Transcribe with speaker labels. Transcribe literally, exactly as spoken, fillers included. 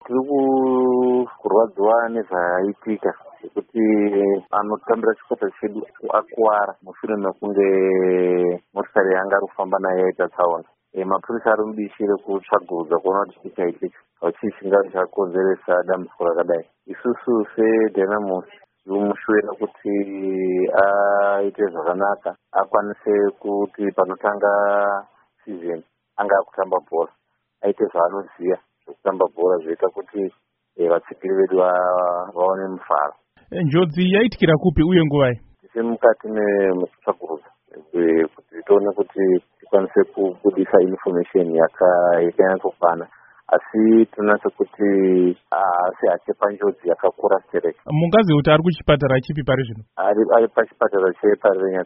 Speaker 1: tiri kurwadziwa nezvaitika kuti anotambira chikwata chedu akuwara mushure mekunge motikari yanga ari kufamba naye yaita tsaona. Mapurisa ari mubishi rekutsvagurudza kuona kuti chii chaitika vachii chingava chakonzeresa dambudziko rakadai. Isusu seDynamos tinomushuwira kuti aite zvakanaka, akwanise kuti panotanga season anga akutamba bhora, aite zvaanoziva zvekutamba bhora zvoita kuti vatsigiri vedu vaone mufaro.
Speaker 2: Njodzi yaitikira kupi uye nguvai?
Speaker 1: Tiri mukati memutsvagurudza kuti tione kuti tikwanise kubudisa information yakanyatokwana, asi tinonatsa kuti asi achepa njodzi yakakura stereka.
Speaker 2: Mungazi kuti ari kuchipatara chipi pari zvino?
Speaker 1: Ari ari pachipatara cheParenya